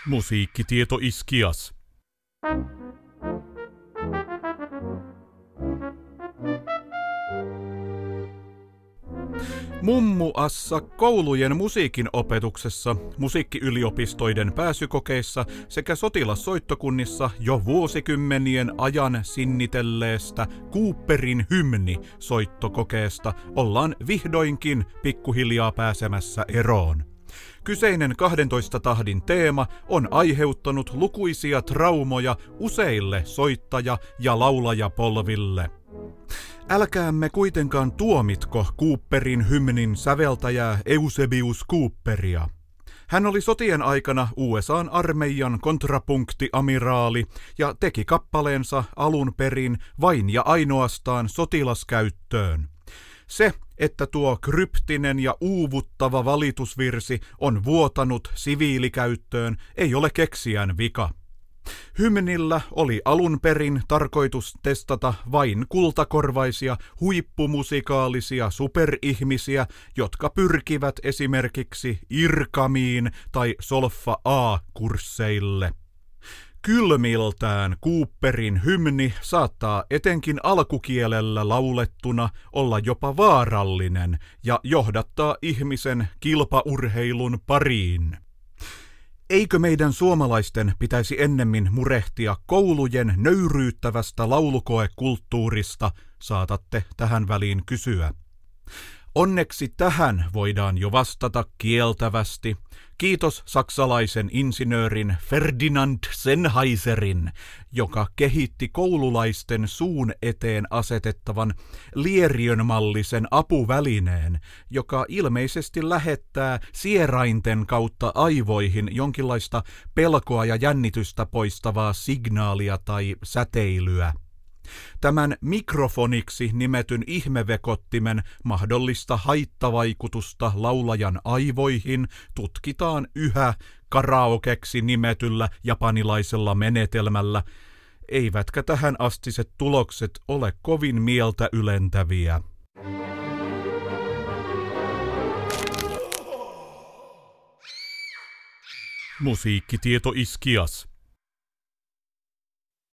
Musiikkitieto Iskias. Mummuassa koulujen musiikin opetuksessa, musiikkiyliopistoiden pääsykokeissa sekä sotilassoittokunnissa jo vuosikymmenien ajan sinnitelleestä Cooperin hymni-soittokokeesta ollaan vihdoinkin pikkuhiljaa pääsemässä eroon. Kyseinen 12 tahdin teema on aiheuttanut lukuisia traumoja useille soittaja- ja laulajapolville. Älkäämme kuitenkaan tuomitko Cooperin hymnin säveltäjää Eusebius Cooperia. Hän oli sotien aikana USA:n armeijan kontrapunktiamiraali ja teki kappaleensa alun perin vain ja ainoastaan sotilaskäyttöön. Se, että tuo kryptinen ja uuvuttava valitusvirsi on vuotanut siviilikäyttöön, ei ole keksijän vika. Hymnillä oli alun perin tarkoitus testata vain kultakorvaisia, huippumusikaalisia superihmisiä, jotka pyrkivät esimerkiksi IRCAMiin tai Solfa A-kursseille. Kylmiltään Cooperin hymni saattaa etenkin alkukielellä laulettuna olla jopa vaarallinen ja johdattaa ihmisen kilpaurheilun pariin. Eikö meidän suomalaisten pitäisi ennemmin murehtia koulujen nöyryyttävästä laulukoekulttuurista, saatatte tähän väliin kysyä. Onneksi tähän voidaan jo vastata kieltävästi. Kiitos saksalaisen insinöörin Ferdinand Sennheiserin, joka kehitti koululaisten suun eteen asetettavan lieriönmallisen apuvälineen, joka ilmeisesti lähettää sierainten kautta aivoihin jonkinlaista pelkoa ja jännitystä poistavaa signaalia tai säteilyä. Tämän mikrofoniksi nimetyn ihmevekottimen mahdollista haittavaikutusta laulajan aivoihin tutkitaan yhä karaokeksi nimetyllä japanilaisella menetelmällä, eivätkä tähän astiset tulokset ole kovin mieltä ylentäviä. Musiikkitieto Iskias.